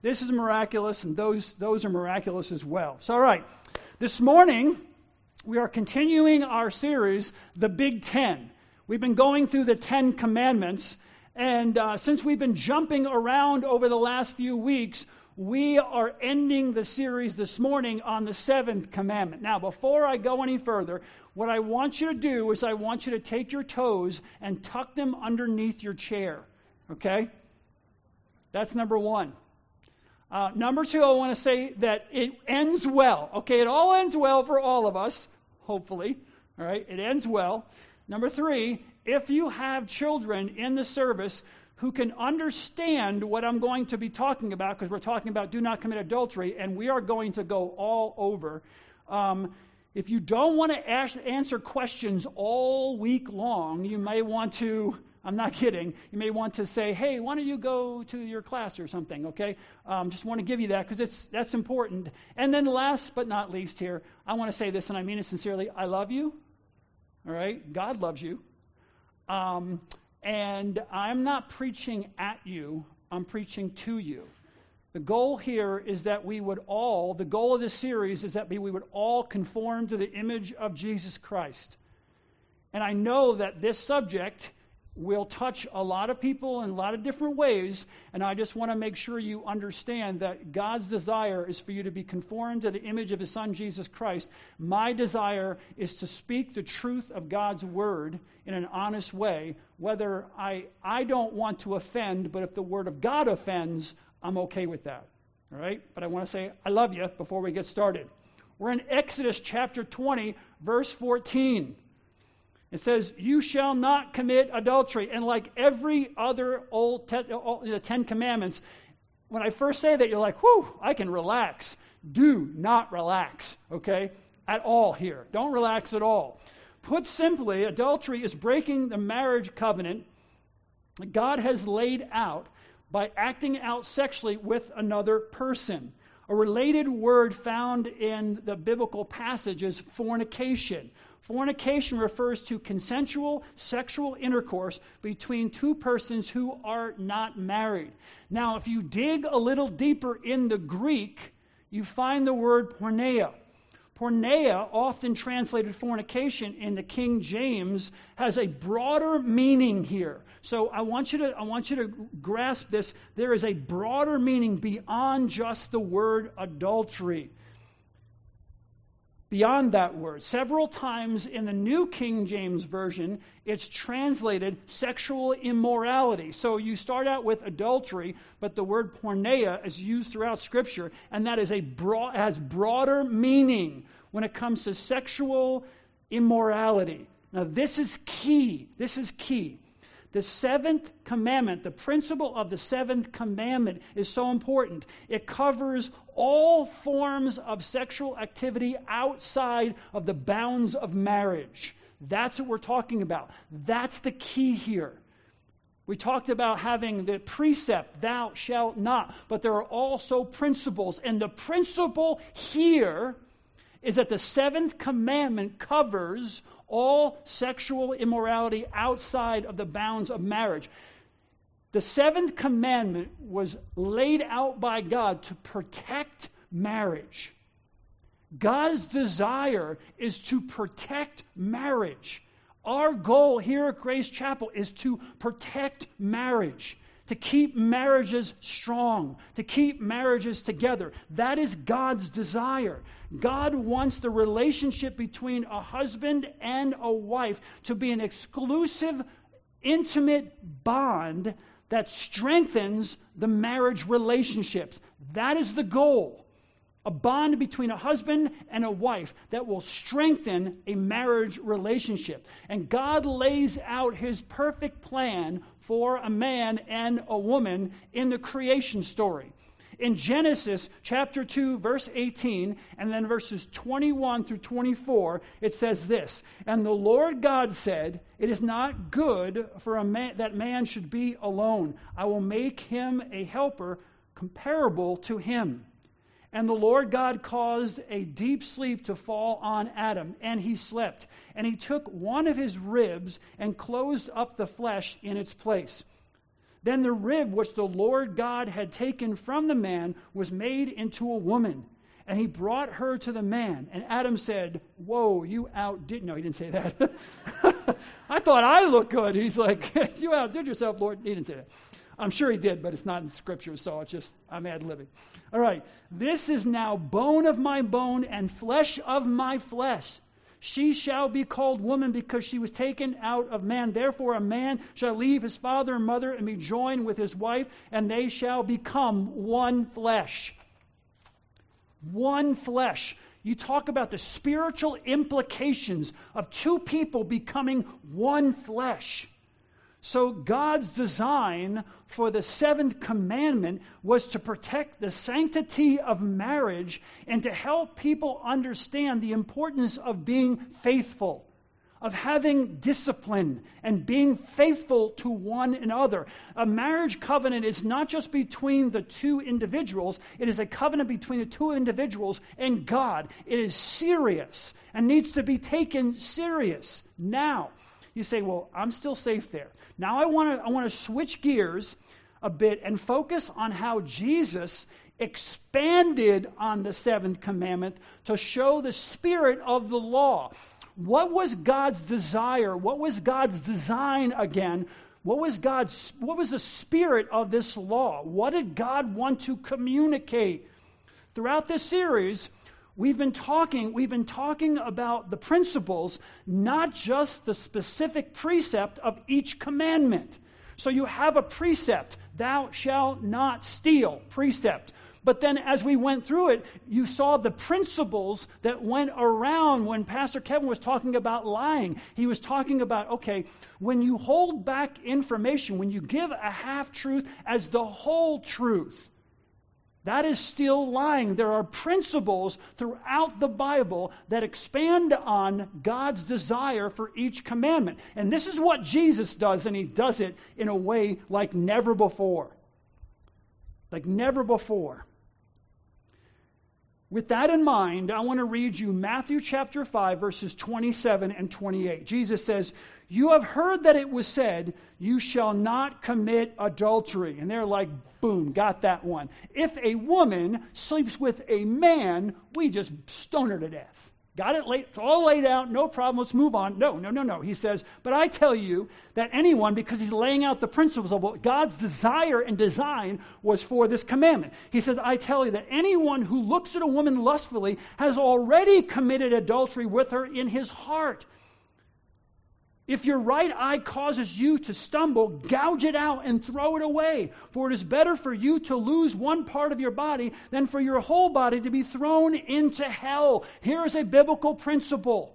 This is miraculous, and those are miraculous as well. So, all right. This morning, we are continuing our series, The Big Ten. We've been going through the 10 Commandments, and since we've been jumping around over the last few weeks, we are ending the series this morning on the 7th commandment. Now, before I go any further, what I want you to do is I want you to take your toes and tuck them underneath your chair, okay? That's number one. Number two, I want to say that it ends well, okay? It all ends well for all of us, hopefully, all right? It ends well. Number three, if you have children in the service who can understand what I'm going to be talking about, because we're talking about do not commit adultery, and we are going to go all over. If you don't want to answer questions all week long, you may want to, I'm not kidding, you may want to say, hey, why don't you go to your class or something, okay? Just want to give you that because that's important. And then last but not least here, I want to say this, and I mean it sincerely, I love you, all right? God loves you. And I'm not preaching at you, I'm preaching to you. The goal here is that the goal of this series is that we would all conform to the image of Jesus Christ. And I know that this subject will touch a lot of people in a lot of different ways, and I just want to make sure you understand that God's desire is for you to be conformed to the image of His Son, Jesus Christ. My desire is to speak the truth of God's Word in an honest way, whether I don't want to offend, but if the Word of God offends, I'm okay with that, all right? But I want to say I love you before we get started. We're in Exodus chapter 20, verse 14. It says, you shall not commit adultery. And like every other the 10 Commandments, when I first say that, you're like, whew, I can relax. Do not relax, okay, at all here. Don't relax at all. Put simply, adultery is breaking the marriage covenant that God has laid out by acting out sexually with another person. A related word found in the biblical passage is fornication. Fornication refers to consensual sexual intercourse between two persons who are not married. Now, if you dig a little deeper in the Greek, you find the word porneia. Porneia, often translated fornication in the King James, has a broader meaning here. So I want you to grasp this. There is a broader meaning beyond just the word adultery. Beyond that word. Several times in the New King James Version, it's translated sexual immorality. So you start out with adultery, but the word porneia is used throughout Scripture, and that is has broader meaning when it comes to sexual immorality. Now this is key. This is key. The 7th commandment, the principle of the 7th commandment is so important. It covers all forms of sexual activity outside of the bounds of marriage. That's what we're talking about. That's the key here. We talked about having the precept, thou shalt not, but there are also principles. And the principle here is that the 7th commandment covers all sexual immorality outside of the bounds of marriage. The 7th commandment was laid out by God to protect marriage. God's desire is to protect marriage. Our goal here at Grace Chapel is to protect marriage, to keep marriages strong, to keep marriages together. That is God's desire. God wants the relationship between a husband and a wife to be an exclusive, intimate bond that strengthens the marriage relationships. That is the goal. A bond between a husband and a wife that will strengthen a marriage relationship. And God lays out His perfect plan for a man and a woman in the creation story. In Genesis chapter 2, verse 18, and then verses 21 through 24, it says this, and the Lord God said, it is not good for a man that man should be alone. I will make him a helper comparable to him. And the Lord God caused a deep sleep to fall on Adam, and he slept. And he took one of his ribs and closed up the flesh in its place. Then the rib which the Lord God had taken from the man was made into a woman, and he brought her to the man. And Adam said, whoa, you outdid... No, he didn't say that. I thought I looked good. He's like, you outdid yourself, Lord. He didn't say that. I'm sure he did, but it's not in Scripture, so it's just, I'm ad-libbing. All right. This is now bone of my bone and flesh of my flesh. She shall be called woman because she was taken out of man. Therefore a man shall leave his father and mother and be joined with his wife, and they shall become one flesh. One flesh. You talk about the spiritual implications of two people becoming one flesh. So God's design for the seventh commandment was to protect the sanctity of marriage and to help people understand the importance of being faithful, of having discipline and being faithful to one another. A marriage covenant is not just between the two individuals, it is a covenant between the two individuals and God. It is serious and needs to be taken serious. Now, you say, well, I'm still safe there. Now I want to switch gears a bit and focus on how Jesus expanded on the seventh commandment to show the spirit of the law. What was God's desire? What was God's design again? What was the spirit of this law? What did God want to communicate? Throughout this series, we've been talking about the principles, not just the specific precept of each commandment. So you have a precept, thou shalt not steal, precept. But then as we went through it, you saw the principles that went around when Pastor Kevin was talking about lying. He was talking about, okay, when you hold back information, when you give a half-truth as the whole truth, that is still lying. There are principles throughout the Bible that expand on God's desire for each commandment. And this is what Jesus does, and he does it in a way like never before. Like never before. With that in mind, I want to read you Matthew chapter 5, verses 27 and 28. Jesus says, you have heard that it was said, you shall not commit adultery. And they're like, boom, got that one. If a woman sleeps with a man, we just stone her to death. Got it? It's all laid out, no problem, let's move on. No. He says, but I tell you that anyone, because he's laying out the principles of what God's desire and design was for this commandment. He says, I tell you that anyone who looks at a woman lustfully has already committed adultery with her in his heart. If your right eye causes you to stumble, gouge it out and throw it away. For it is better for you to lose one part of your body than for your whole body to be thrown into hell. Here is a biblical principle.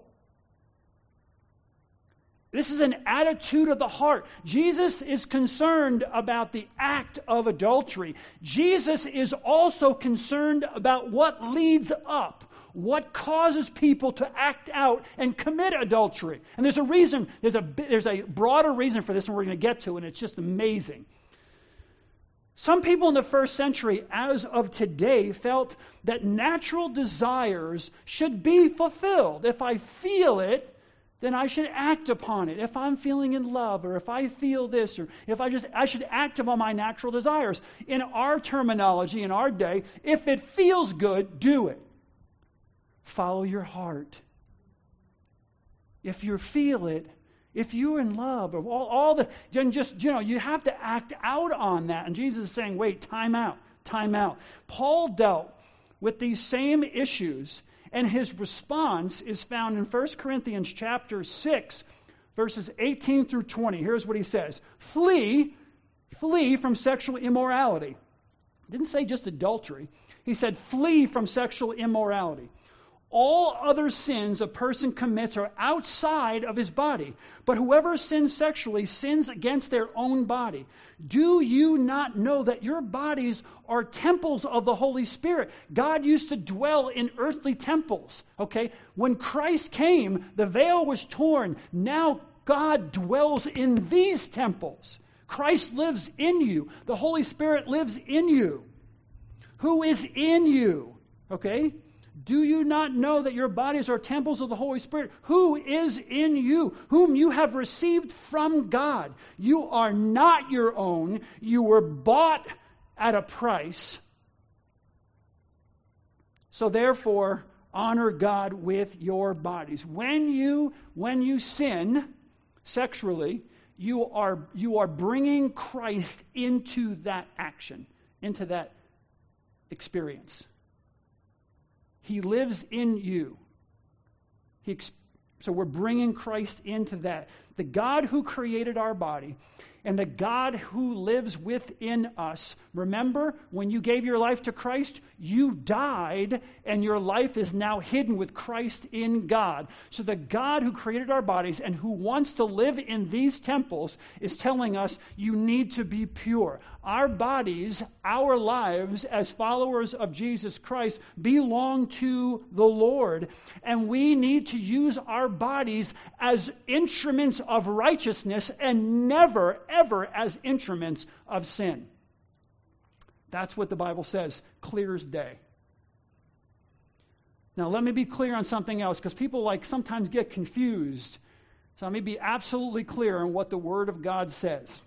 This is an attitude of the heart. Jesus is concerned about the act of adultery. Jesus is also concerned about what leads up. What causes people to act out and commit adultery? And there's a reason, there's a broader reason for this, and we're going to get to, and it's just amazing. Some people in the first century, as of today, felt that natural desires should be fulfilled. If I feel it, then I should act upon it. If I'm feeling in love, or if I feel this, or if I should act upon my natural desires. In our terminology, in our day, if it feels good, do it. Follow your heart. If you feel it, if you're in love, or then just, you have to act out on that. And Jesus is saying, wait, time out. Paul dealt with these same issues, and his response is found in 1 Corinthians chapter 6, verses 18 through 20. Here's what he says. Flee from sexual immorality. He didn't say just adultery. He said, flee from sexual immorality. All other sins a person commits are outside of his body, but whoever sins sexually sins against their own body. Do you not know that your bodies are temples of the Holy Spirit? God used to dwell in earthly temples, okay? When Christ came, the veil was torn. Now God dwells in these temples. Christ lives in you. The Holy Spirit lives in you. Who is in you, okay? Do you not know that your bodies are temples of the Holy Spirit, who is in you, whom you have received from God? You are not your own. You were bought at a price. So therefore, honor God with your bodies. When you sin sexually, you are bringing Christ into that action, into that experience. He lives in you. So we're bringing Christ into that. The God who created our body and the God who lives within us. Remember, when you gave your life to Christ, you died, and your life is now hidden with Christ in God. So the God who created our bodies and who wants to live in these temples is telling us you need to be pure. Our bodies, our lives as followers of Jesus Christ belong to the Lord, and we need to use our bodies as instruments of righteousness and never, ever as instruments of sin. That's what the Bible says, clear as day. Now, let me be clear on something else, because people sometimes get confused. So let me be absolutely clear on what the Word of God says.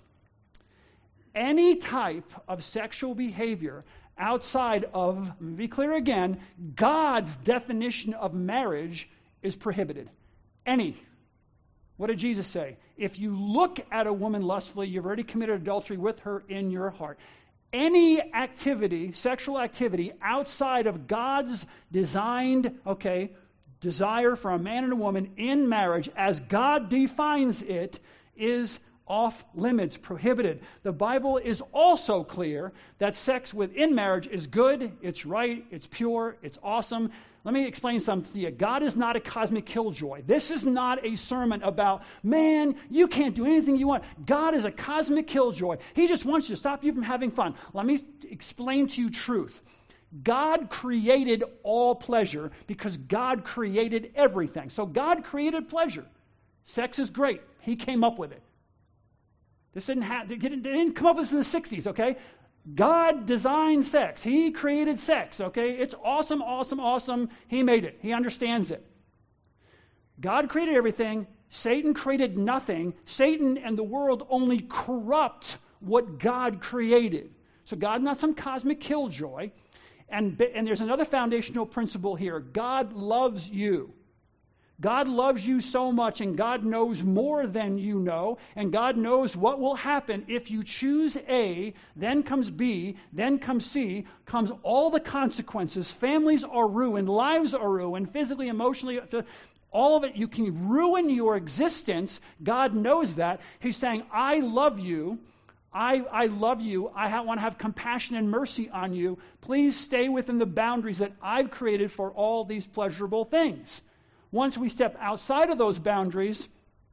Any type of sexual behavior outside of, let me be clear again, God's definition of marriage is prohibited. Any. What did Jesus say? If you look at a woman lustfully, you've already committed adultery with her in your heart. Any activity, sexual activity, outside of God's designed, desire for a man and a woman in marriage, as God defines it, is off limits, prohibited. The Bible is also clear that sex within marriage is good, it's right, it's pure, it's awesome. Let me explain something to you. God is not a cosmic killjoy. This is not a sermon about, man, you can't do anything you want. God is a cosmic killjoy. He just wants you to stop you from having fun. Let me explain to you truth. God created all pleasure because God created everything. So God created pleasure. Sex is great. He came up with it. They didn't come up with this in the 60s, okay? God designed sex. He created sex, okay? It's awesome, awesome, awesome. He made it. He understands it. God created everything. Satan created nothing. Satan and the world only corrupt what God created. So God's not some cosmic killjoy. And there's another foundational principle here. God loves you. God loves you so much, and God knows more than you know, and God knows what will happen if you choose A, then comes B, then comes C, comes all the consequences. Families are ruined, lives are ruined, physically, emotionally, all of it. You can ruin your existence. God knows that. He's saying, I love you. I love you. I want to have compassion and mercy on you. Please stay within the boundaries that I've created for all these pleasurable things. Once we step outside of those boundaries,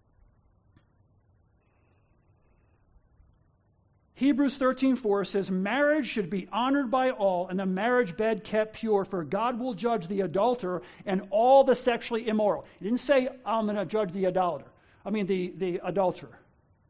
Hebrews 13:4 says, marriage should be honored by all and the marriage bed kept pure, for God will judge the adulterer and all the sexually immoral. He didn't say, I'm going to judge the the adulterer.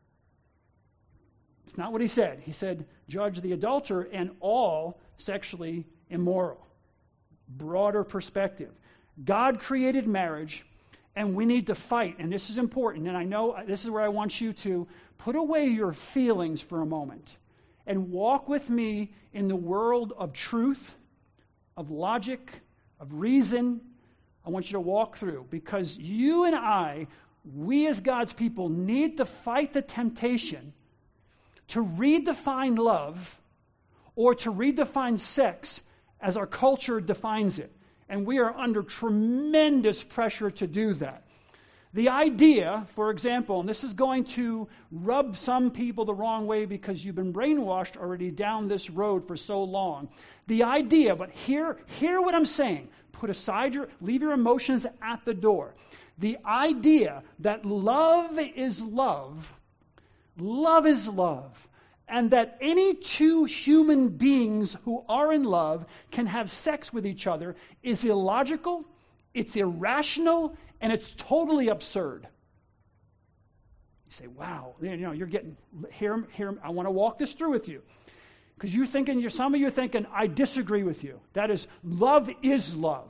It's not what he said. He said, judge the adulterer and all sexually immoral. Broader perspective. God created marriage, and we need to fight, and this is important, and I know this is where I want you to put away your feelings for a moment and walk with me in the world of truth, of logic, of reason. I want you to walk through, because you and I, we as God's people, need to fight the temptation to redefine love or to redefine sex as our culture defines it. And we are under tremendous pressure to do that. The idea, for example, and this is going to rub some people the wrong way because you've been brainwashed already down this road for so long. The idea, but hear what I'm saying. Leave your emotions at the door. The idea that love is love is love, and that any two human beings who are in love can have sex with each other is illogical, it's irrational, and it's totally absurd. You say, wow, you're getting, here, I want to walk this through with you. Because some of you are thinking, I disagree with you. That is, love is love.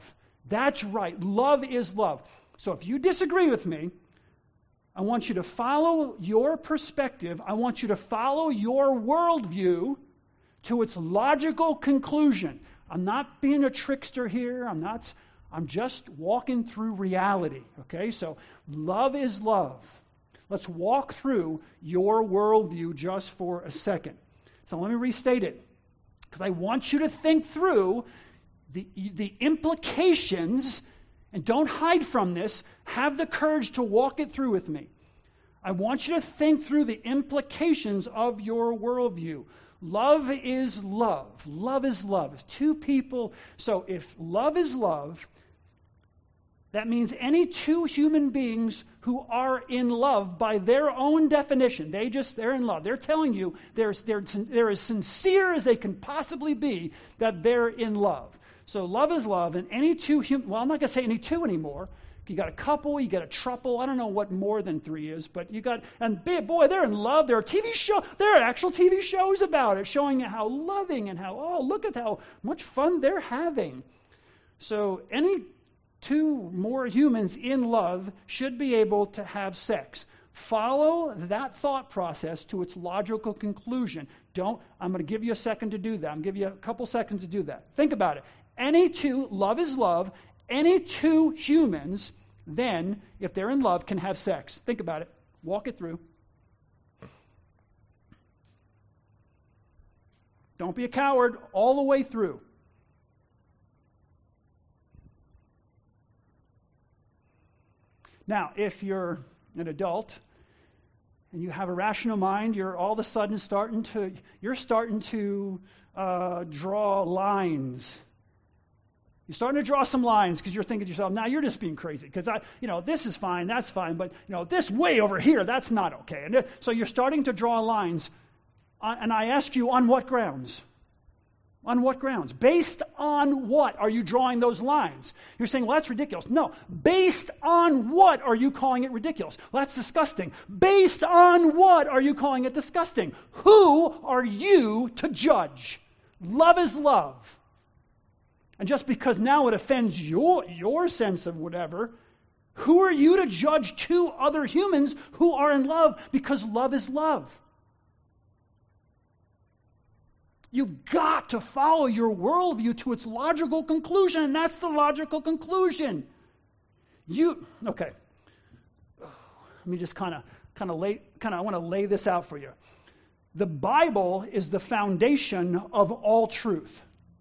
That's right. Love is love. So if you disagree with me, I want you to follow your perspective. I want you to follow your worldview to its logical conclusion. I'm not being a trickster here. I'm just walking through reality. Okay? So love is love. Let's walk through your worldview just for a second. So let me restate it, because I want you to think through the implications, and don't hide from this. Have the courage to walk it through with me. I want you to think through the implications of your worldview. Love is love. Love is love. Two people. So if love is love, that means any two human beings who are in love by their own definition, they're in love. They're telling you they're as sincere as they can possibly be that they're in love. So love is love, and any two well, I'm not going to say any two anymore. You got a couple, you got a throuple. I don't know what more than three is, but you got, and boy, they're in love. There are actual TV shows about it, showing how loving and look at how much fun they're having. So any two more humans in love should be able to have sex. Follow that thought process to its logical conclusion. I'm going to give you a second to do that. I'm going to give you a couple seconds to do that. Think about it. Love is love. Any two humans, then, if they're in love, can have sex. Think about it. Walk it through. Don't be a coward all the way through. Now, if you're an adult and you have a rational mind, you're all of a sudden starting to draw lines. You're starting to draw some lines because you're thinking to yourself, now you're just being crazy because this is fine, that's fine, but this way over here, that's not okay. And so you're starting to draw lines. And I ask you, on what grounds? On what grounds? Based on what are you drawing those lines? You're saying, well, that's ridiculous. No. Based on what are you calling it ridiculous? Well, that's disgusting. Based on what are you calling it disgusting? Who are you to judge? Love is love. And just because now it offends your sense of whatever, who are you to judge two other humans who are in love? Because love is love. You've got to follow your worldview to its logical conclusion, and that's the logical conclusion. Okay. Let me just I want to lay this out for you. The Bible is the foundation of all truth.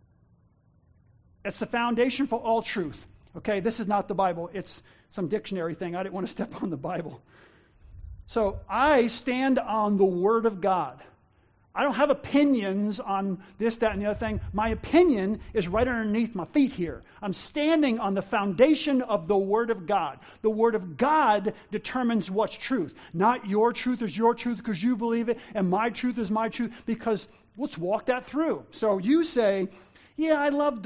It's the foundation for all truth. Okay, this is not the Bible. It's some dictionary thing. I didn't want to step on the Bible. So I stand on the Word of God. I don't have opinions on this, that, and the other thing. My opinion is right underneath my feet here. I'm standing on the foundation of the Word of God. The Word of God determines what's truth. Not your truth is your truth because you believe it, and my truth is my truth because let's walk that through. So you say, yeah, I love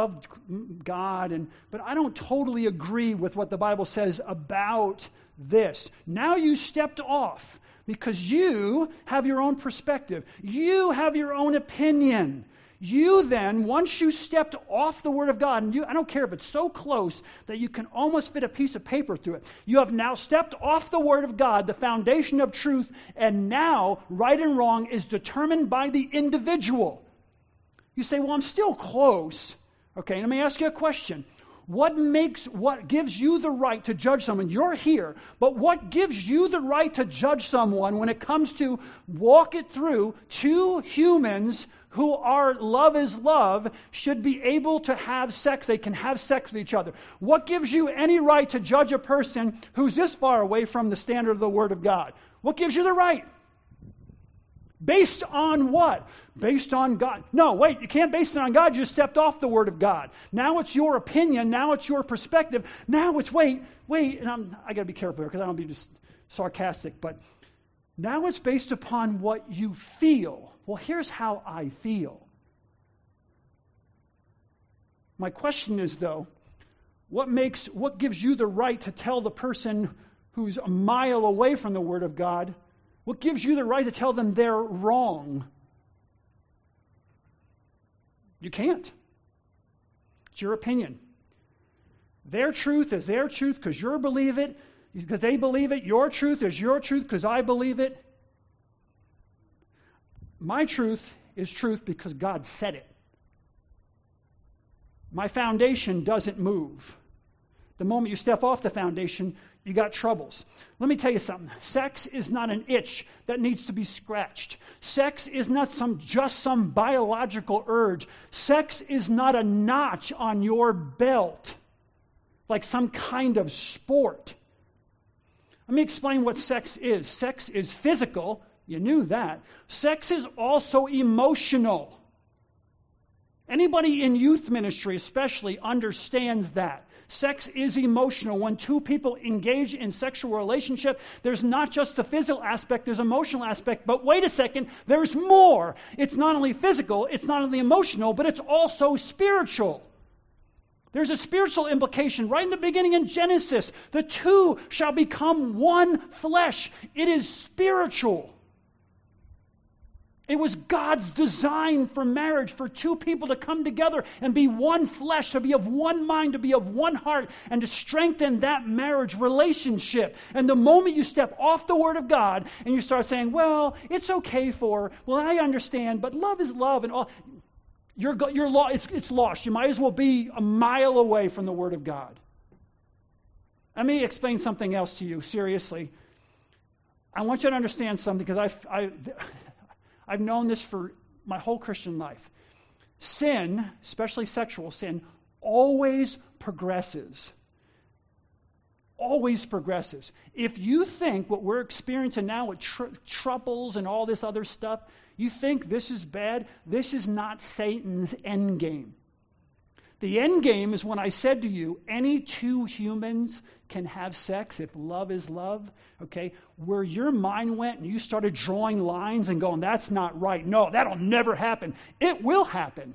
God, but I don't totally agree with what the Bible says about this. Now you stepped off because you have your own perspective. You have your own opinion. You then, once you stepped off the Word of God, and I don't care if it's so close that you can almost fit a piece of paper through it, you have now stepped off the Word of God, the foundation of truth, and now right and wrong is determined by the individual. You say, well, I'm still close. Okay, let me ask you a question. What gives you the right to judge someone? You're here, but what gives you the right to judge someone when it comes to walk it through? Two humans who are love is love should be able to have sex. They can have sex with each other. What gives you any right to judge a person who's this far away from the standard of the Word of God? What gives you the right? Based on what? Based on God. No, wait, you can't base it on God. You just stepped off the Word of God. Now it's your opinion. Now it's your perspective. Now it's, wait, and I got to be careful here because I don't be just sarcastic, but now it's based upon what you feel. Well, here's how I feel. My question is, though, what gives you the right to tell the person who's a mile away from the Word of God, what gives you the right to tell them they're wrong? You can't. It's your opinion. Their truth is their truth because you believe it, because they believe it. Your truth is your truth because I believe it. My truth is truth because God said it. My foundation doesn't move. The moment you step off the foundation, you got troubles. Let me tell you something. Sex is not an itch that needs to be scratched. Sex is not just some biological urge. Sex is not a notch on your belt, like some kind of sport. Let me explain what sex is. Sex is physical. You knew that. Sex is also emotional. Anybody in youth ministry especially understands that. Sex is emotional. When two people engage in sexual relationship, there's not just the physical aspect, there's emotional aspect. But wait a second, there's more. It's not only physical, it's not only emotional, but it's also spiritual. There's a spiritual implication right in the beginning in Genesis. The two shall become one flesh. It is spiritual. It was God's design for marriage, for two people to come together and be one flesh, to be of one mind, to be of one heart, and to strengthen that marriage relationship. And the moment you step off the Word of God and you start saying, well, it's okay I understand, but love is love and all, it's lost. You might as well be a mile away from the Word of God. Let me explain something else to you, seriously. I want you to understand something because I've known this for my whole Christian life. Sin, especially sexual sin, always progresses. Always progresses. If you think what we're experiencing now with troubles and all this other stuff, you think this is bad, this is not Satan's end game. The end game is when I said to you, any two humans can have sex if love is love, okay? Where your mind went and you started drawing lines and going, that's not right. No, that'll never happen. It will happen.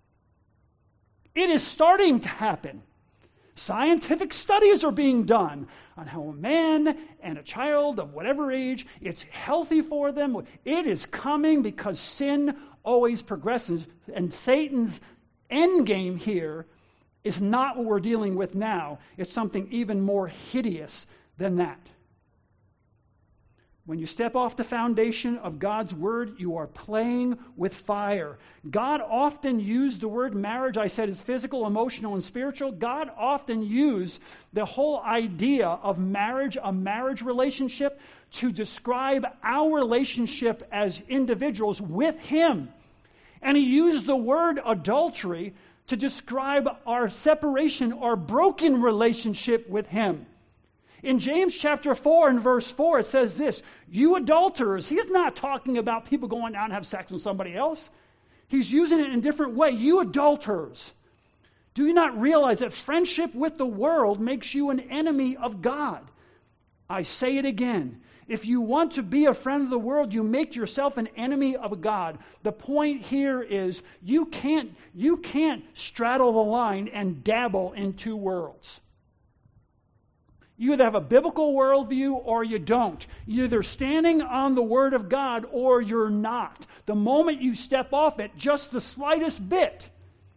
It is starting to happen. Scientific studies are being done on how a man and a child of whatever age, it's healthy for them. It is coming because sin always progresses, and Satan's end game here is not what we're dealing with now. It's something even more hideous than that. When you step off the foundation of God's word, you are playing with fire. God often used the word marriage. I said it's physical, emotional, and spiritual. God often used the whole idea of marriage, a marriage relationship, to describe our relationship as individuals with Him. And He used the word adultery to describe our separation, our broken relationship with Him. In James chapter 4 and verse 4, it says this, you adulterers. He's not talking about people going out and have sex with somebody else. He's using it in a different way. You adulterers. Do you not realize that friendship with the world makes you an enemy of God? I say it again. If you want to be a friend of the world, you make yourself an enemy of God. The point here is you can't straddle the line and dabble in two worlds. You either have a biblical worldview or you don't. You're either standing on the Word of God or you're not. The moment you step off it, just the slightest bit,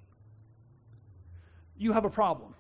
you have a problem.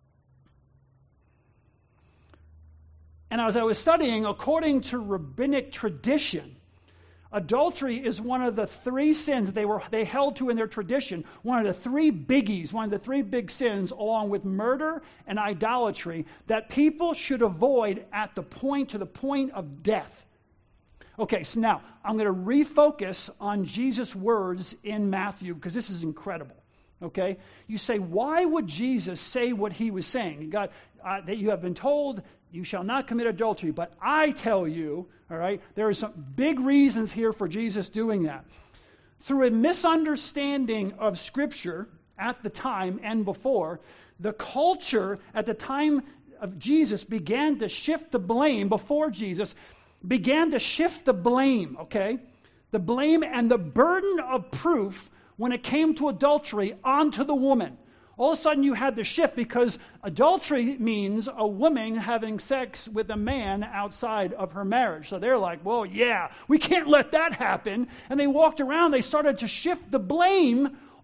And as I was studying, according to rabbinic tradition, adultery is one of the three sins they held to in their tradition, one of the three biggies, one of the three big sins, along with murder and idolatry, that people should avoid to the point of death. Okay, so now I'm going to refocus on Jesus' words in Matthew, because this is incredible. Okay? You say, why would Jesus say what He was saying? God, that you have been told, you shall not commit adultery. But I tell you, all right, there are some big reasons here for Jesus doing that. Through a misunderstanding of Scripture at the time and before, the culture at the time of Jesus began to shift the blame, before Jesus, began to shift the blame, okay? The blame and the burden of proof when it came to adultery onto the woman. All of a sudden you had the shift, because adultery means a woman having sex with a man outside of her marriage. So they're like, well, yeah, we can't let that happen. And they walked around, they started to shift the blame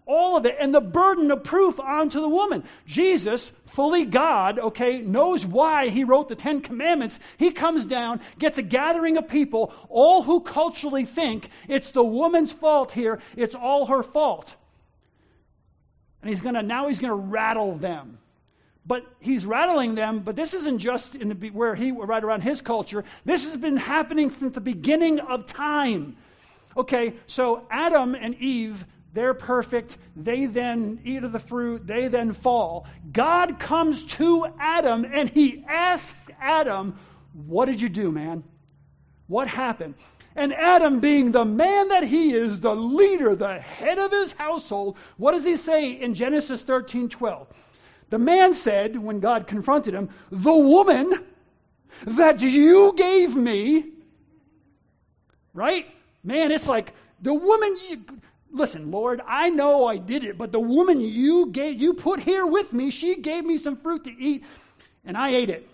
all of it, and the burden of proof onto the woman. Jesus, fully God, knows why he wrote the 10 Commandments. He comes down, gets a gathering of people, all who culturally think it's the woman's fault here, it's all her fault. And he's going to rattle them. But he's rattling them, but this isn't just right around his culture. This has been happening from the beginning of time. Okay, so Adam and Eve, they're perfect. They then eat of the fruit. They then fall. God comes to Adam and he asks Adam, what did you do, man? What happened? And Adam, being the man that he is, the leader, the head of his household, what does he say in Genesis 13:12? The man said, when God confronted him, the woman that you gave me, right? Man, it's like, the woman, listen, Lord, I know I did it, but the woman you put here with me, she gave me some fruit to eat, and I ate it.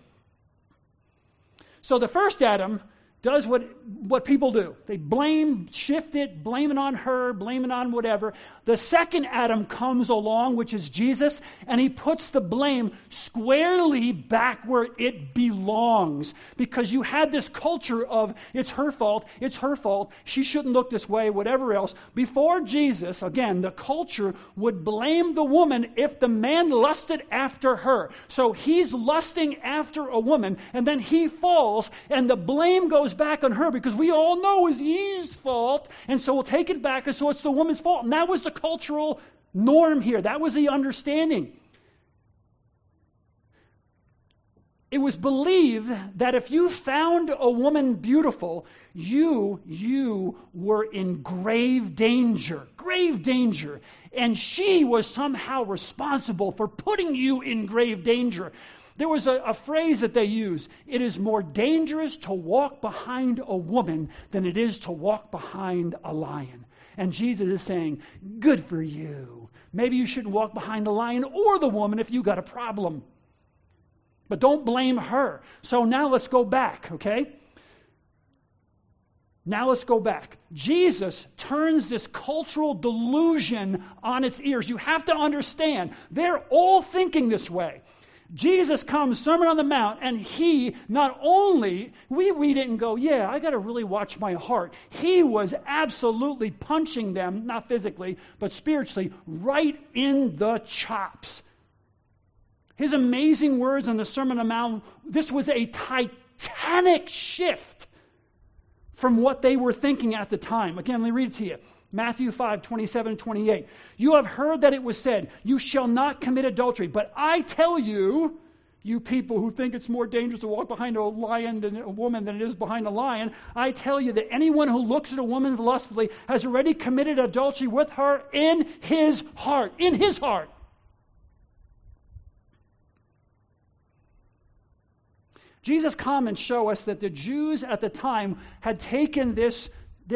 So the first Adam does what people do. They shift it, blame it on her, blame it on whatever. The second Adam comes along, which is Jesus, and he puts the blame squarely back where it belongs. Because you had this culture of, it's her fault, she shouldn't look this way, whatever else. Before Jesus, again, the culture would blame the woman if the man lusted after her. So he's lusting after a woman, and then he falls, and the blame goes back on her because we all know it's Eve's fault, and so we'll take it back, and so it's the woman's fault. And that was the cultural norm here. That was the understanding. It was believed that if you found a woman beautiful, you were in grave danger, and she was somehow responsible for putting you in grave danger. There was a phrase that they used. It is more dangerous to walk behind a woman than it is to walk behind a lion. And Jesus is saying, good for you. Maybe you shouldn't walk behind the lion or the woman if you got a problem. But don't blame her. So now let's go back, okay? Now let's go back. Jesus turns this cultural delusion on its ears. You have to understand, they're all thinking this way. Jesus comes, Sermon on the Mount, and he not only, we read it and go, yeah, I got to really watch my heart. He was absolutely punching them, not physically, but spiritually, right in the chops. His amazing words on the Sermon on the Mount, this was a titanic shift from what they were thinking at the time. Again, let me read it to you. Matthew 5:27-28. You have heard that it was said, you shall not commit adultery. But I tell you, you people who think it's more dangerous to walk behind a lion than a woman than it is behind a lion, I tell you that anyone who looks at a woman lustfully has already committed adultery with her in his heart. In his heart. Jesus' comments show us that the Jews at the time had taken this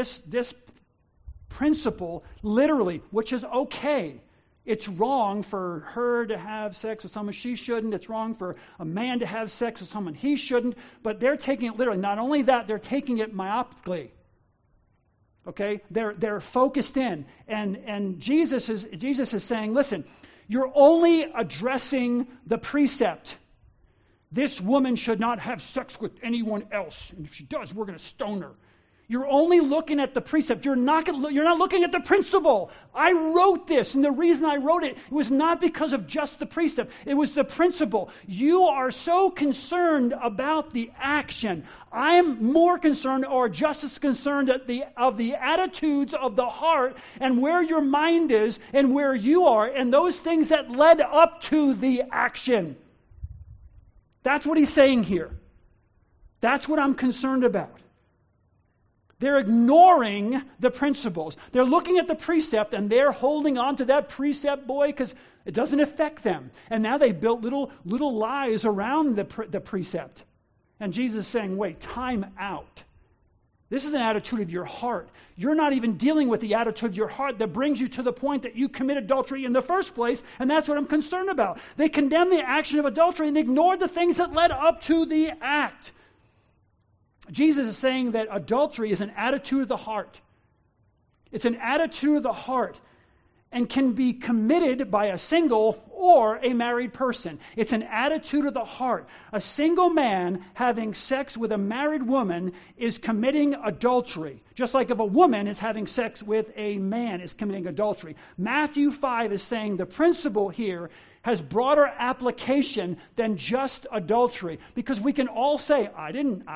principle literally, which is okay. It's wrong for her to have sex with someone she shouldn't. It's wrong for a man to have sex with someone he shouldn't. But they're taking it literally. Not only that, they're taking it myopically. Okay? They're focused in. And Jesus is saying, listen, you're only addressing the precept. This woman should not have sex with anyone else. And if she does, we're going to stone her. You're only looking at the precept. You're not looking at the principle. I wrote this, and the reason I wrote it was not because of just the precept. It was the principle. You are so concerned about the action. I'm more concerned, or just as concerned, of the attitudes of the heart and where your mind is and where you are and those things that led up to the action. That's what he's saying here. That's what I'm concerned about. They're ignoring the principles. They're looking at the precept and they're holding on to that precept, boy, because it doesn't affect them. And now they built little lies around the precept. And Jesus is saying, wait, time out. This is an attitude of your heart. You're not even dealing with the attitude of your heart that brings you to the point that you commit adultery in the first place, and that's what I'm concerned about. They condemn the action of adultery and ignore the things that led up to the act. Jesus is saying that adultery is an attitude of the heart. It's an attitude of the heart. and can be committed by a single or a married person. It's an attitude of the heart. A single man having sex with a married woman is committing adultery, just like if a woman is having sex with a man is committing adultery. Matthew 5 is saying the principle here has broader application than just adultery, because we can all say, I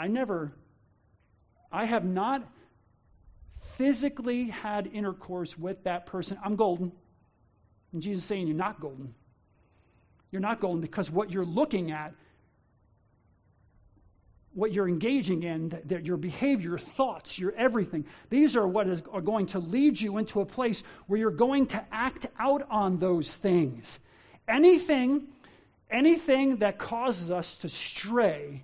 have not physically had intercourse with that person. I'm golden. And Jesus is saying you're not golden. You're not golden because what you're looking at, what you're engaging in, your behavior, your thoughts, your everything, these are what are going to lead you into a place where you're going to act out on those things. Anything that causes us to stray,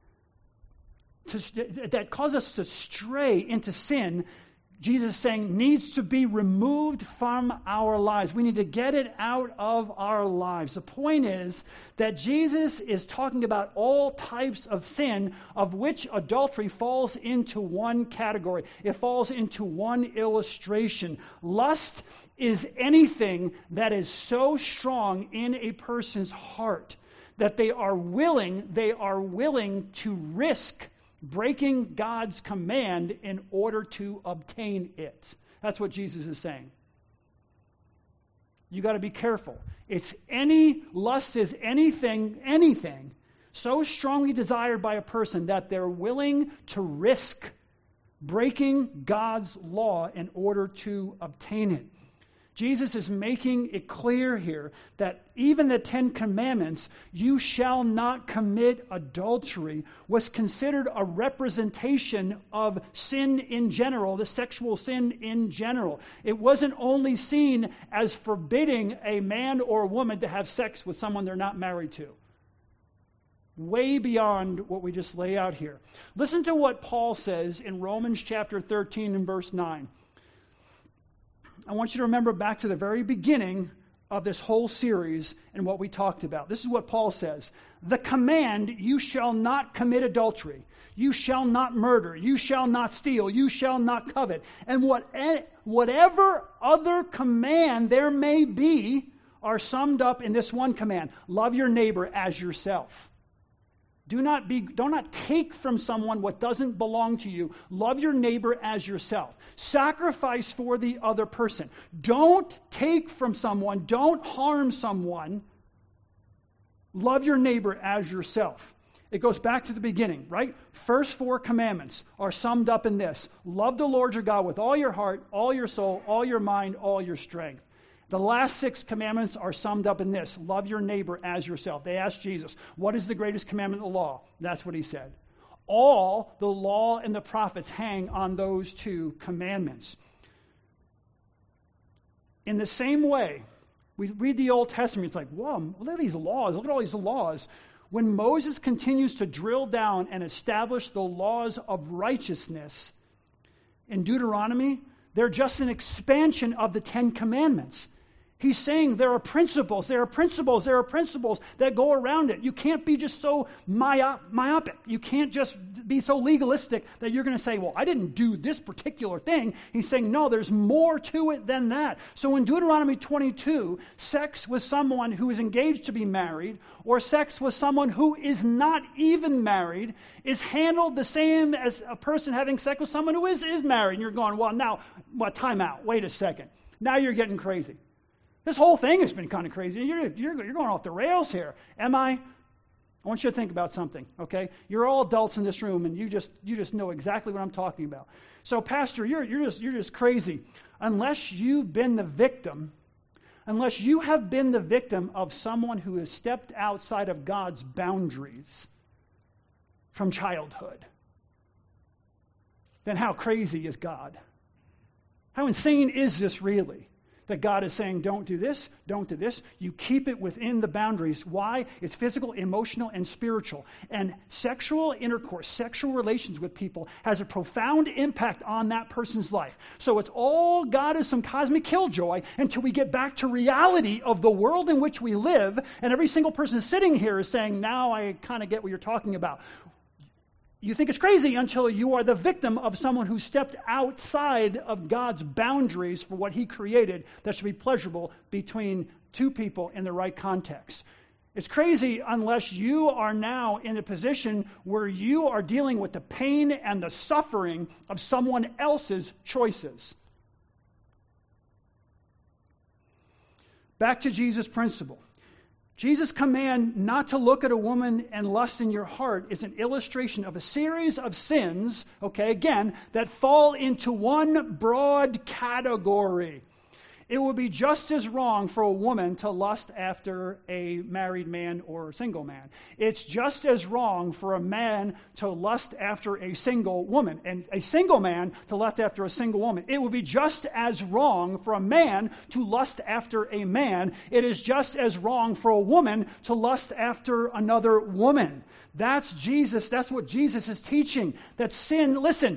that causes us to stray into sin, Jesus is saying needs to be removed from our lives. We need to get it out of our lives. The point is that Jesus is talking about all types of sin, of which adultery falls into one category. It falls into one illustration. Lust is anything that is so strong in a person's heart that they are willing to risk breaking God's command in order to obtain it. That's what Jesus is saying. You got to be careful. Lust is anything so strongly desired by a person that they're willing to risk breaking God's law in order to obtain it. Jesus is making it clear here that even the 10 Commandments, you shall not commit adultery, was considered a representation of sin in general, the sexual sin in general. It wasn't only seen as forbidding a man or a woman to have sex with someone they're not married to. Way beyond what we just lay out here. Listen to what Paul says in Romans chapter 13 and verse 9. I want you to remember back to the very beginning of this whole series and what we talked about. This is what Paul says. The command, you shall not commit adultery. You shall not murder. You shall not steal. You shall not covet. And whatever other command there may be are summed up in this one command. Love your neighbor as yourself. Do not take from someone what doesn't belong to you. Love your neighbor as yourself. Sacrifice for the other person. Don't take from someone. Don't harm someone. Love your neighbor as yourself. It goes back to the beginning, right? First 4 commandments are summed up in this. Love the Lord your God with all your heart, all your soul, all your mind, all your strength. The last 6 commandments are summed up in this. Love your neighbor as yourself. They asked Jesus, what is the greatest commandment of the law? That's what he said. All the law and the prophets hang on those 2 commandments. In the same way, we read the Old Testament, it's like, whoa, look at these laws. Look at all these laws. When Moses continues to drill down and establish the laws of righteousness in Deuteronomy, they're just an expansion of the 10 Commandments. He's saying there are principles that go around it. You can't be just so myopic. You can't just be so legalistic that you're going to say, well, I didn't do this particular thing. He's saying, no, there's more to it than that. So in Deuteronomy 22, sex with someone who is engaged to be married or sex with someone who is not even married is handled the same as a person having sex with someone who is married. And you're going, time out. Wait a second. Now you're getting crazy. This whole thing has been kind of crazy. You're going off the rails here. Am I? I want you to think about something, okay? You're all adults in this room, and you just know exactly what I'm talking about. So, Pastor, you're just crazy. Unless you've been the victim, unless you have been the victim of someone who has stepped outside of God's boundaries from childhood, then how crazy is God? How insane is this really? That God is saying, don't do this, don't do this. You keep it within the boundaries. Why? It's physical, emotional, and spiritual. And sexual intercourse, sexual relations with people has a profound impact on that person's life. So it's all God is some cosmic killjoy until we get back to reality of the world in which we live. And every single person sitting here is saying, now I kind of get what you're talking about. You think it's crazy until you are the victim of someone who stepped outside of God's boundaries for what he created that should be pleasurable between two people in the right context. It's crazy unless you are now in a position where you are dealing with the pain and the suffering of someone else's choices. Back to Jesus' principle. Jesus' command not to look at a woman and lust in your heart is an illustration of a series of sins, again, that fall into one broad category. It would be just as wrong for a woman to lust after a married man or a single man. It's just as wrong for a man to lust after a single woman, and a single man to lust after a single woman. It would be just as wrong for a man to lust after a man. It is just as wrong for a woman to lust after another woman. That's Jesus. That's what Jesus is teaching. That sin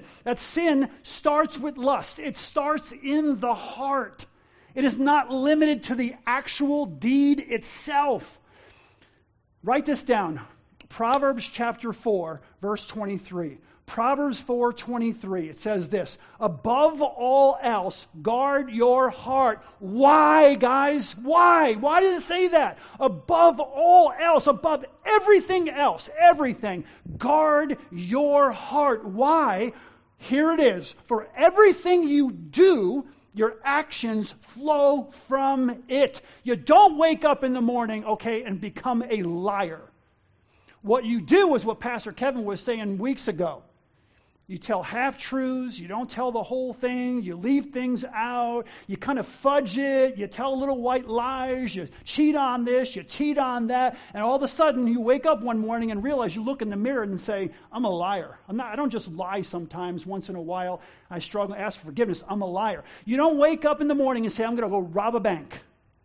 starts with lust. It starts in the heart. It is not limited to the actual deed itself. Write this down. Proverbs chapter 4, verse 23. Proverbs 4:23. It says this, above all else, guard your heart. Why, guys? Why? Why does it say that? Above all else, above everything else, everything, guard your heart. Why? Here it is. For everything you do, your actions flow from it. You don't wake up in the morning, and become a liar. What you do is what Pastor Kevin was saying weeks ago. You tell half-truths, you don't tell the whole thing, you leave things out, you kind of fudge it, you tell little white lies, you cheat on this, you cheat on that, and all of a sudden you wake up one morning and realize, you look in the mirror and say, I'm a liar. I don't just lie sometimes, once in a while, I struggle, ask for forgiveness, I'm a liar. You don't wake up in the morning and say, I'm going to go rob a bank.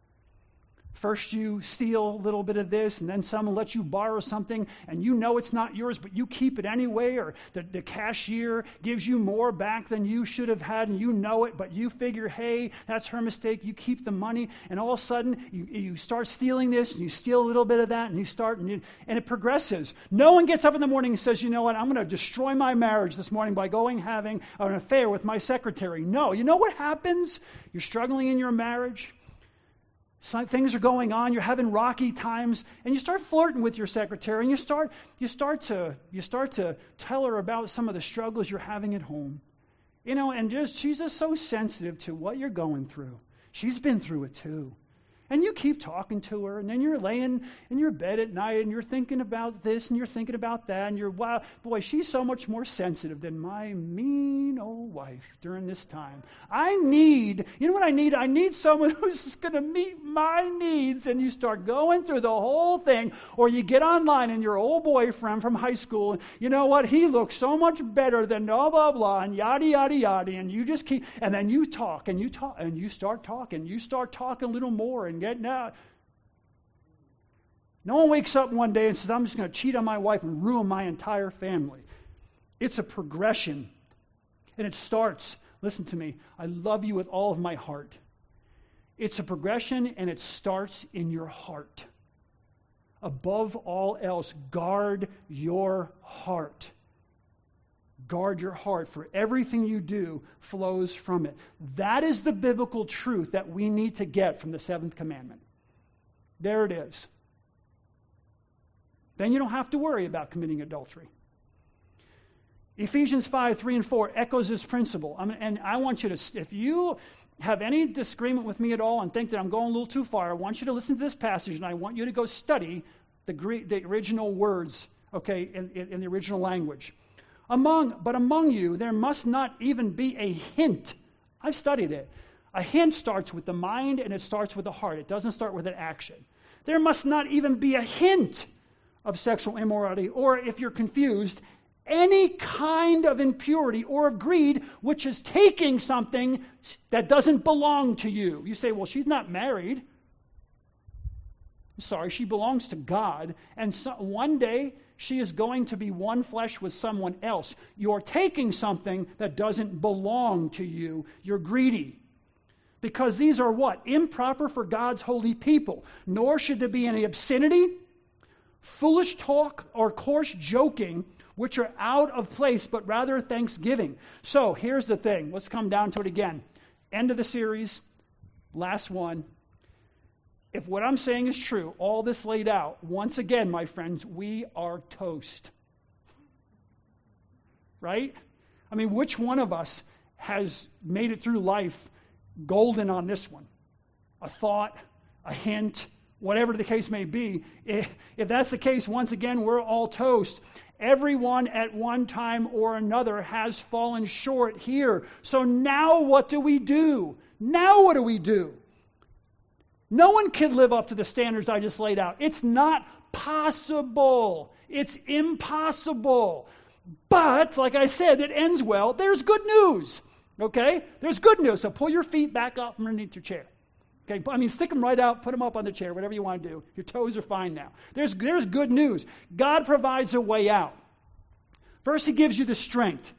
First you steal a little bit of this, and then someone lets you borrow something, and you know it's not yours, but you keep it anyway, or the cashier gives you more back than you should have had, and you know it, but you figure, hey, that's her mistake, you keep the money, and all of a sudden, you start stealing this, and you steal a little bit of that, and you start, and it progresses. No one gets up in the morning and says, you know what, I'm going to destroy my marriage this morning by having an affair with my secretary. No, you know what happens? You're struggling in your marriage. Things are going on, you're having rocky times, and you start flirting with your secretary, and you start to tell her about some of the struggles you're having at home. And she's just so sensitive to what you're going through. She's been through it too. And you keep talking to her, and then you're laying in your bed at night, and you're thinking about this, and you're thinking about that, and you're, wow, boy, she's so much more sensitive than my mean old wife during this time. You know what I need? I need someone who's going to meet my needs, and you start going through the whole thing, or you get online, and your old boyfriend from high school, and you know what? He looks so much better than blah, blah, blah, and yada, yada, yada, and you just keep, and then you talk, and you start talking a little more, and getting out. No one wakes up one day and says, I'm just going to cheat on my wife and ruin my entire family. It's a progression. And it starts, listen to me, I love you with all of my heart. It's a progression, and it starts in your heart. Above all else, guard your heart. Guard your heart, for everything you do flows from it. That is the biblical truth that we need to get from the seventh commandment. There it is. Then you don't have to worry about committing adultery. Ephesians 5:3-4 echoes this principle. And I want you to, if you have any disagreement with me at all and think that I'm going a little too far, I want you to listen to this passage, and I want you to go study the original words, in the original language. But among you, there must not even be a hint. I've studied it. A hint starts with the mind, and it starts with the heart. It doesn't start with an action. There must not even be a hint of sexual immorality, or if you're confused, any kind of impurity or of greed, which is taking something that doesn't belong to you. You say, well, she's not married. Sorry, she belongs to God. And so one day, she is going to be one flesh with someone else. You're taking something that doesn't belong to you. You're greedy. Because these are what? Improper for God's holy people. Nor should there be any obscenity, foolish talk or coarse joking, which are out of place, but rather thanksgiving. So here's the thing. Let's come down to it again. End of the series, last one. If what I'm saying is true, all this laid out, once again, my friends, we are toast. Right? I mean, which one of us has made it through life golden on this one? A thought, a hint, whatever the case may be. If that's the case, once again, we're all toast. Everyone at one time or another has fallen short here. So now what do we do? Now what do we do? No one can live up to the standards I just laid out. It's not possible. It's impossible. But, like I said, it ends well. There's good news. Okay? There's good news. So pull your feet back up from underneath your chair. Okay? I mean, stick them right out, put them up on the chair, whatever you want to do. Your toes are fine now. There's good news. God provides a way out. First, he gives you the strength.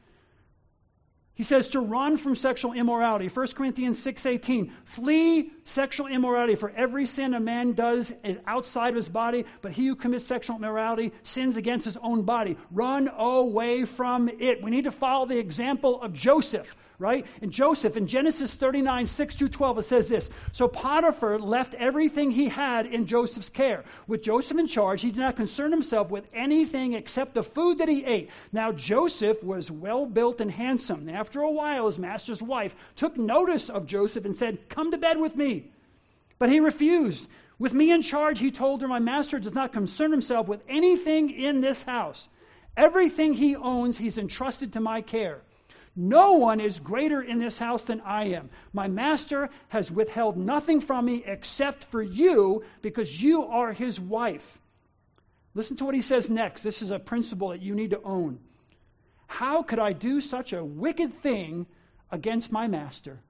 He says to run from sexual immorality. 1 Corinthians 6:18, flee sexual immorality, for every sin a man does is outside of his body, but he who commits sexual immorality sins against his own body. Run away from it. We need to follow the example of Joseph, right? And Joseph, in Genesis 39, 6-12, it says this, so Potiphar left everything he had in Joseph's care. With Joseph in charge, he did not concern himself with anything except the food that he ate. Now Joseph was well-built and handsome. And after a while, his master's wife took notice of Joseph and said, come to bed with me. But he refused. With me in charge, he told her, my master does not concern himself with anything in this house. Everything he owns, he's entrusted to my care. No one is greater in this house than I am. My master has withheld nothing from me except for you, because you are his wife. Listen to what he says next. This is a principle that you need to own. How could I do such a wicked thing against my master?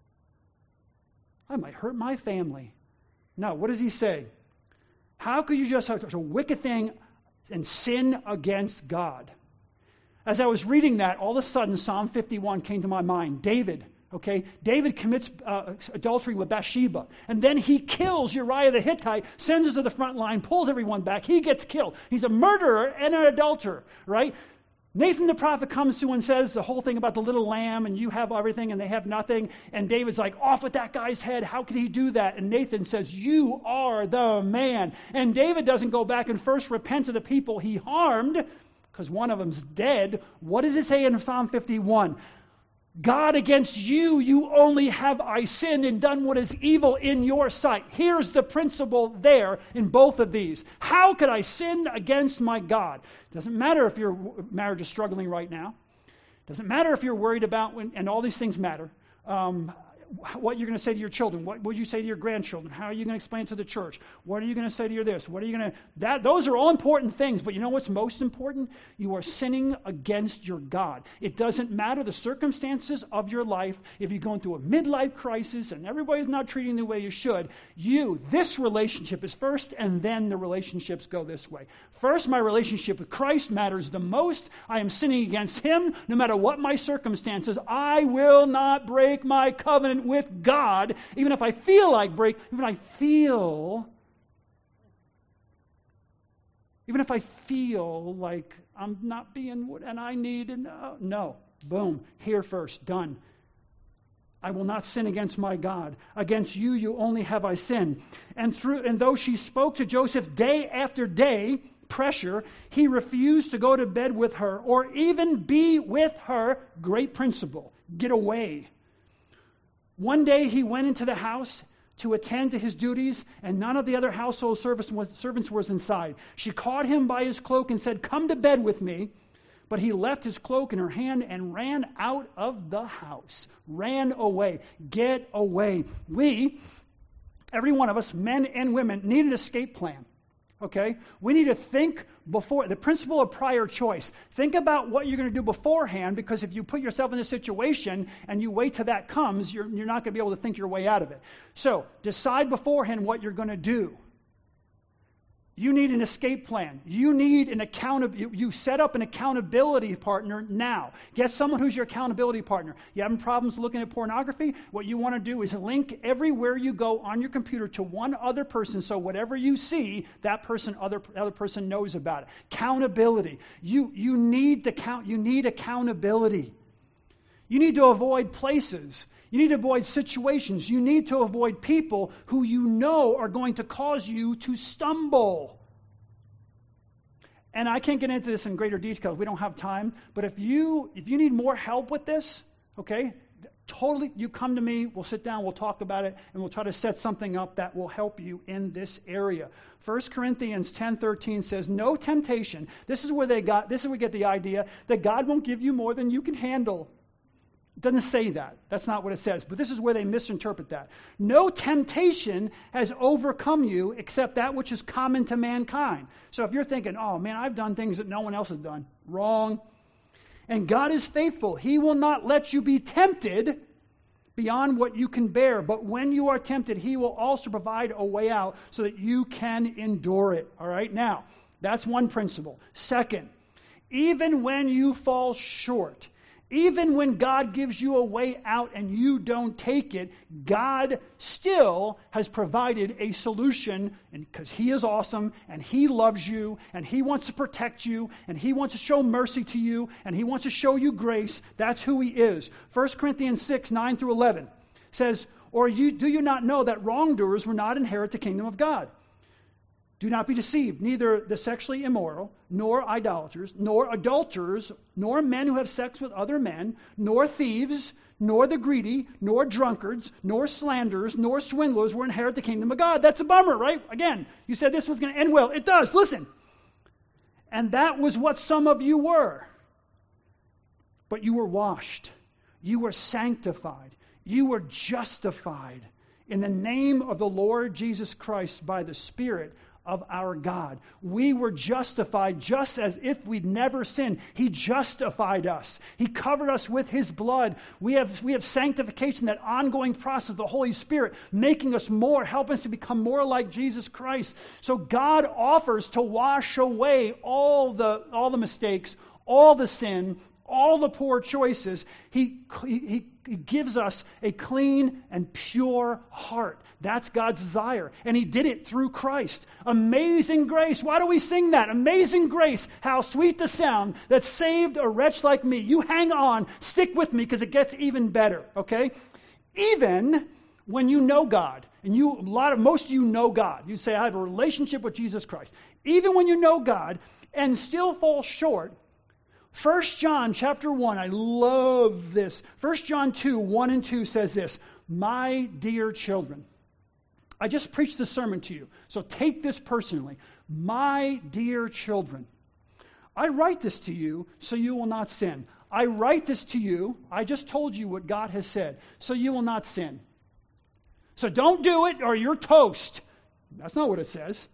I might hurt my family. No, what does he say? How could you just have such a wicked thing and sin against God? As I was reading that, all of a sudden Psalm 51 came to my mind. David commits adultery with Bathsheba, and then he kills Uriah the Hittite, sends us to the front line, pulls everyone back. He gets killed. He's a murderer and an adulterer, right? Nathan the prophet comes to and says the whole thing about the little lamb, and you have everything and they have nothing. And David's like, off with that guy's head. How could he do that? And Nathan says, you are the man. And David doesn't go back and first repent to the people he harmed, because one of them's dead. What does it say in Psalm 51? God, against you only have I sinned and done what is evil in your sight. Here's the principle there in both of these. How could I sin against my God? Doesn't matter if your marriage is struggling right now. Doesn't matter if you're worried about, and all these things matter. What you're going to say to your children. What would you say to your grandchildren? How are you going to explain it to the church? What are you going to say to your this? What are you going to... Those are all important things, but you know what's most important? You are sinning against your God. It doesn't matter the circumstances of your life. If you're going through a midlife crisis and everybody's not treating you the way you should, this relationship is first, and then the relationships go this way. First, my relationship with Christ matters the most. I am sinning against him. No matter what my circumstances, I will not break my covenant with God, even if I feel like even if I feel like I'm not being what and I need, no. Boom. Here first. Done. I will not sin against my God. Against you only have I sinned. And though she spoke to Joseph day after day, pressure, he refused to go to bed with her or even be with her. Great principle. Get away. One day he went into the house to attend to his duties, and none of the other household servants was inside. She caught him by his cloak and said, come to bed with me. But he left his cloak in her hand and ran out of the house. Ran away. Get away. Every one of us, men and women, need an escape plan. Okay? We need to think before, the principle of prior choice. Think about what you're going to do beforehand, because if you put yourself in a situation and you wait till that comes, you're not going to be able to think your way out of it. So, decide beforehand what you're going to do. You need an escape plan. You need an you set up an accountability partner now. Get someone who's your accountability partner. You having problems looking at pornography? What you want to do is link everywhere you go on your computer to one other person, so whatever you see, that person, other person knows about it. Accountability. You need accountability. You need to avoid places. You need to avoid situations. You need to avoid people who you know are going to cause you to stumble. And I can't get into this in greater detail. We don't have time. But if you need more help with this, okay, totally, you come to me. We'll sit down. We'll talk about it. And we'll try to set something up that will help you in this area. 1 Corinthians 10:13 says, no temptation. This is where we get the idea that God won't give you more than you can handle. It doesn't say that. That's not what it says. But this is where they misinterpret that. No temptation has overcome you except that which is common to mankind. So if you're thinking, oh man, I've done things that no one else has done. Wrong. And God is faithful. He will not let you be tempted beyond what you can bear. But when you are tempted, He will also provide a way out so that you can endure it. All right? Now, that's one principle. Second, even when you fall short, even when God gives you a way out and you don't take it, God still has provided a solution, and because He is awesome and He loves you and He wants to protect you and He wants to show mercy to you and He wants to show you grace. That's who He is. 1 Corinthians 6:9-11 says, do you not know that wrongdoers will not inherit the kingdom of God? Do not be deceived. Neither the sexually immoral, nor idolaters, nor adulterers, nor men who have sex with other men, nor thieves, nor the greedy, nor drunkards, nor slanderers, nor swindlers will inherit the kingdom of God. That's a bummer, right? Again, you said this was going to end well. It does. Listen. And that was what some of you were. But you were washed. You were sanctified. You were justified in the name of the Lord Jesus Christ by the Spirit of our God. We were justified just as if we'd never sinned. He justified us. He covered us with His blood. We have sanctification, that ongoing process of the Holy Spirit making us more, helping us to become more like Jesus Christ. So God offers to wash away all the mistakes, all the sin, all the poor choices. He gives us a clean and pure heart. That's God's desire. And He did it through Christ. Amazing grace. Why do we sing that? Amazing grace. How sweet the sound that saved a wretch like me. You hang on. Stick with me because it gets even better. Okay? Even when you know God, and most of you know God. You say, I have a relationship with Jesus Christ. Even when you know God and still fall short, 1 John chapter 1, I love this. 1 John 2:1-2 says this, my dear children. I just preached this sermon to you, so take this personally. My dear children, I write this to you so you will not sin. I write this to you, I just told you what God has said, so you will not sin. So don't do it or you're toast. That's not what it says.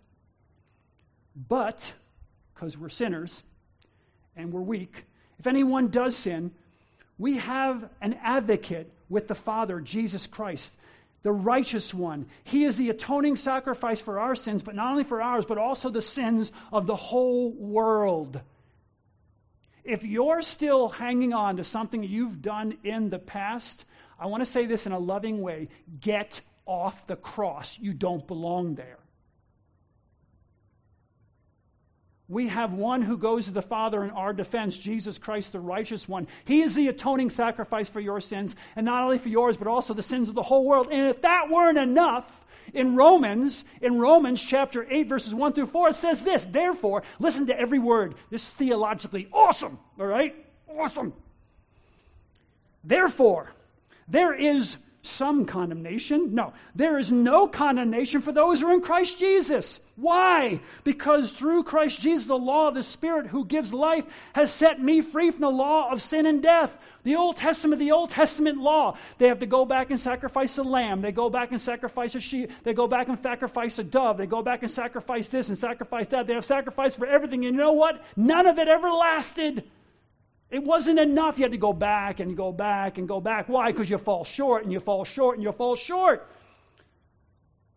But, because we're sinners, and we're weak, if anyone does sin, we have an advocate with the Father, Jesus Christ, the righteous one. He is the atoning sacrifice for our sins, but not only for ours, but also the sins of the whole world. If you're still hanging on to something you've done in the past, I want to say this in a loving way, get off the cross. You don't belong there. We have one who goes to the Father in our defense, Jesus Christ, the righteous one. He is the atoning sacrifice for your sins, and not only for yours, but also the sins of the whole world. And if that weren't enough, in Romans chapter 8, verses 1-4, it says this, therefore, listen to every word. This is theologically awesome, all right? Awesome. Therefore, there is some condemnation. No, there is no condemnation for those who are in Christ Jesus. Why? Because through Christ Jesus, the law of the Spirit who gives life has set me free from the law of sin and death. The Old Testament law. They have to go back and sacrifice a lamb. They go back and sacrifice a sheep. They go back and sacrifice a dove. They go back and sacrifice this and sacrifice that. They have sacrificed for everything. And you know what? None of it ever lasted. It wasn't enough. You had to go back and go back and go back. Why? Because you fall short and you fall short and you fall short.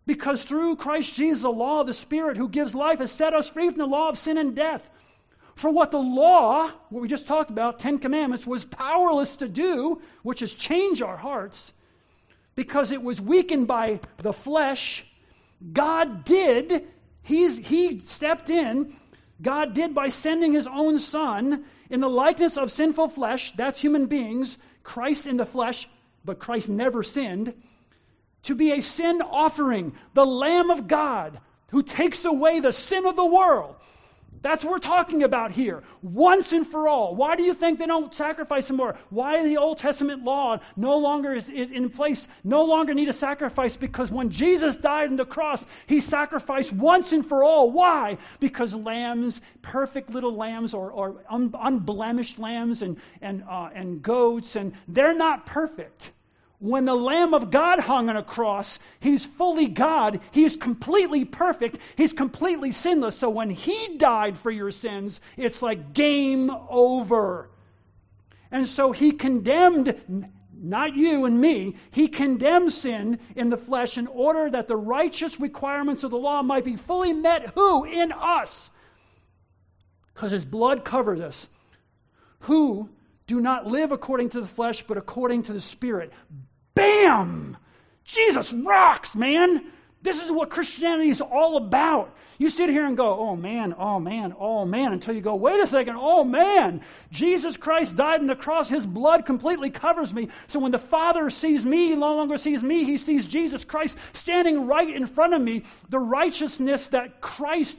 Because through Christ Jesus, the law of the Spirit who gives life has set us free from the law of sin and death. For what the law, what we just talked about, 10 Commandments, was powerless to do, which is change our hearts, because it was weakened by the flesh, God did, He stepped in, God did by sending His own Son in the likeness of sinful flesh, that's human beings, Christ in the flesh, but Christ never sinned, to be a sin offering, the Lamb of God who takes away the sin of the world. That's what we're talking about here, once and for all. Why do you think they don't sacrifice anymore? Why the Old Testament law no longer is in place, no longer need a sacrifice? Because when Jesus died on the cross, He sacrificed once and for all. Why? Because lambs, perfect little lambs or unblemished lambs and goats, and they're not perfect. When the Lamb of God hung on a cross, He's fully God. He's completely perfect. He's completely sinless. So when He died for your sins, it's like game over. And so He condemned, not you and me, He condemned sin in the flesh in order that the righteous requirements of the law might be fully met. Who? In us. Because His blood covers us. Who do not live according to the flesh, but according to the Spirit. Bam! Jesus rocks, man. This is what Christianity is all about. You sit here and go, oh man, oh man, oh man, until you go, wait a second, oh man, Jesus Christ died on the cross. His blood completely covers me. So when the Father sees me, He no longer sees me. He sees Jesus Christ standing right in front of me. The righteousness that Christ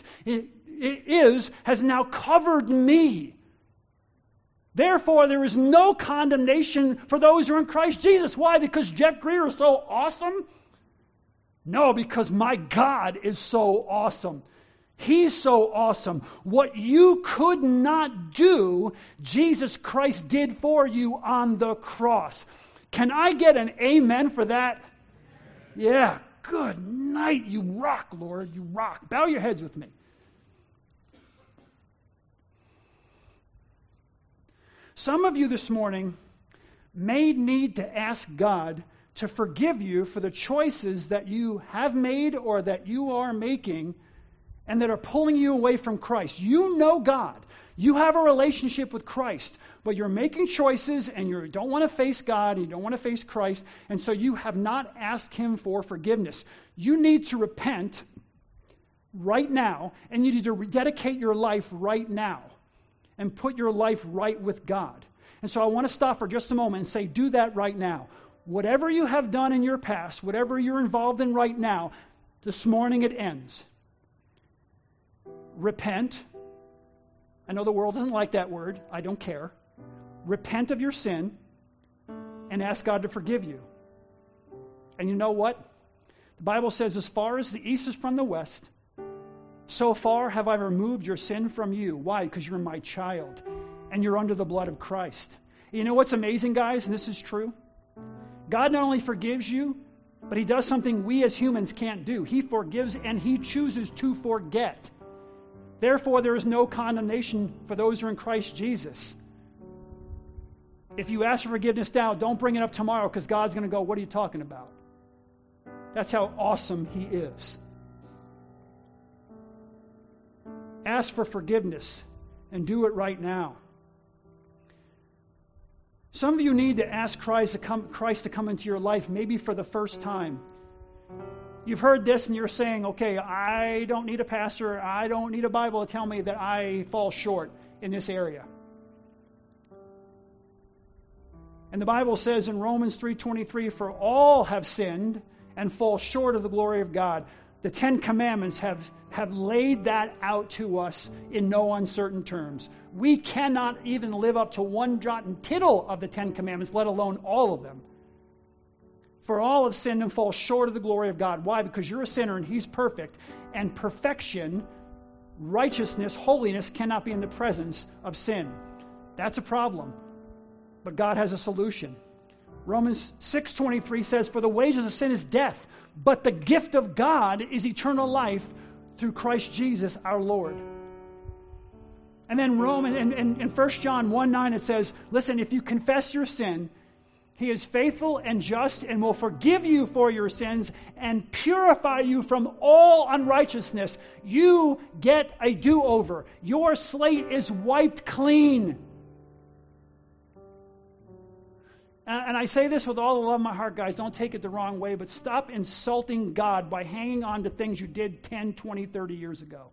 is has now covered me. Therefore, there is no condemnation for those who are in Christ Jesus. Why? Because Jeff Greer is so awesome? No, because my God is so awesome. He's so awesome. What you could not do, Jesus Christ did for you on the cross. Can I get an amen for that? Yeah, good night. You rock, Lord. You rock. Bow your heads with me. Some of you this morning may need to ask God to forgive you for the choices that you have made or that you are making and that are pulling you away from Christ. You know God. You have a relationship with Christ, but you're making choices and you don't want to face God, and you don't want to face Christ, and so you have not asked Him for forgiveness. You need to repent right now, and you need to rededicate your life right now and put your life right with God. And so I want to stop for just a moment and say, do that right now. Whatever you have done in your past, whatever you're involved in right now, this morning it ends. Repent. I know the world doesn't like that word. I don't care. Repent of your sin and ask God to forgive you. And you know what? The Bible says, as far as the east is from the west, so far have I removed your sin from you. Why? Because you're my child and you're under the blood of Christ. You know what's amazing, guys? And this is true. God not only forgives you, but He does something we as humans can't do. He forgives and He chooses to forget. Therefore, there is no condemnation for those who are in Christ Jesus. If you ask for forgiveness now, don't bring it up tomorrow, because God's going to go, what are you talking about? That's how awesome He is. Ask for forgiveness and do it right now. Some of you need to ask Christ to come into your life, maybe for the first time. You've heard this and you're saying, okay, I don't need a pastor, I don't need a Bible to tell me that I fall short in this area. And the Bible says in Romans 3:23, for all have sinned and fall short of the glory of God. The 10 Commandments have laid that out to us in no uncertain terms. We cannot even live up to one jot and tittle of the 10 Commandments, let alone all of them. For all have sinned and fall short of the glory of God. Why? Because you're a sinner and He's perfect. And perfection, righteousness, holiness cannot be in the presence of sin. That's a problem. But God has a solution. Romans 6:23 says, for the wages of sin is death, but the gift of God is eternal life through Christ Jesus our Lord. And then in 1 John 1:9 it says, listen, if you confess your sin, He is faithful and just and will forgive you for your sins and purify you from all unrighteousness. You get a do-over. Your slate is wiped clean. And I say this with all the love in my heart, guys. Don't take it the wrong way, but stop insulting God by hanging on to things you did 10, 20, 30 years ago.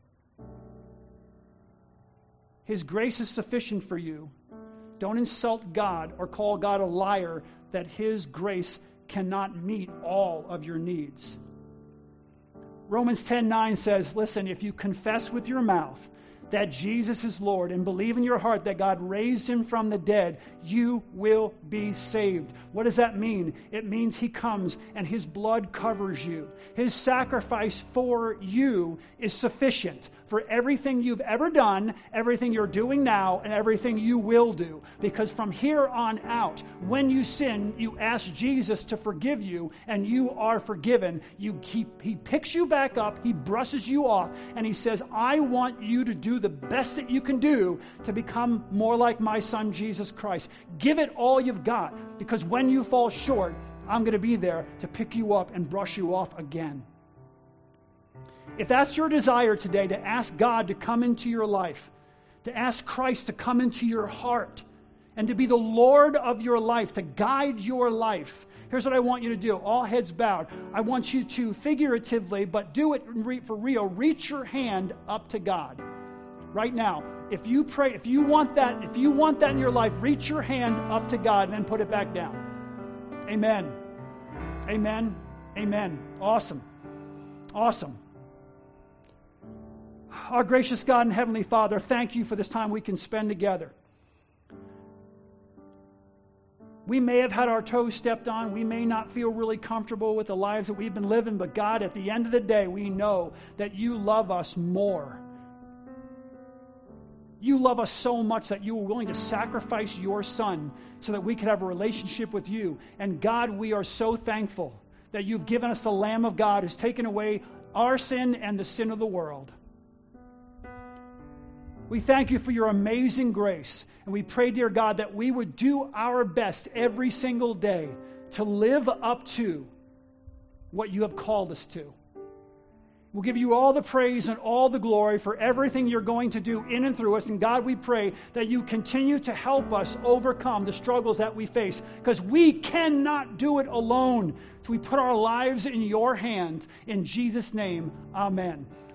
His grace is sufficient for you. Don't insult God or call God a liar that His grace cannot meet all of your needs. Romans 10:9 says, listen, if you confess with your mouth that Jesus is Lord and believe in your heart that God raised Him from the dead, you will be saved. What does that mean? It means He comes and His blood covers you. His sacrifice for you is sufficient for everything you've ever done, everything you're doing now, and everything you will do. Because from here on out, when you sin, you ask Jesus to forgive you, and you are forgiven. He picks you back up, He brushes you off, and He says, I want you to do the best that you can do to become more like my Son, Jesus Christ. Give it all you've got, because when you fall short, I'm going to be there to pick you up and brush you off again. If that's your desire today, to ask God to come into your life, to ask Christ to come into your heart, and to be the Lord of your life, to guide your life, here's what I want you to do. All heads bowed. I want you to figuratively, but do it for real, reach your hand up to God. Right now, if you pray, if you want that in your life, reach your hand up to God and then put it back down. Amen. Amen. Amen. Awesome. Awesome. Our gracious God and Heavenly Father, thank you for this time we can spend together. We may have had our toes stepped on. We may not feel really comfortable with the lives that we've been living, but God, at the end of the day, we know that you love us more. You love us so much that you were willing to sacrifice your Son so that we could have a relationship with you. And God, we are so thankful that you've given us the Lamb of God who's taken away our sin and the sin of the world. We thank you for your amazing grace. And we pray, dear God, that we would do our best every single day to live up to what you have called us to. We'll give you all the praise and all the glory for everything you're going to do in and through us. And God, we pray that you continue to help us overcome the struggles that we face, because we cannot do it alone. So we put our lives in your hands. In Jesus' name, amen.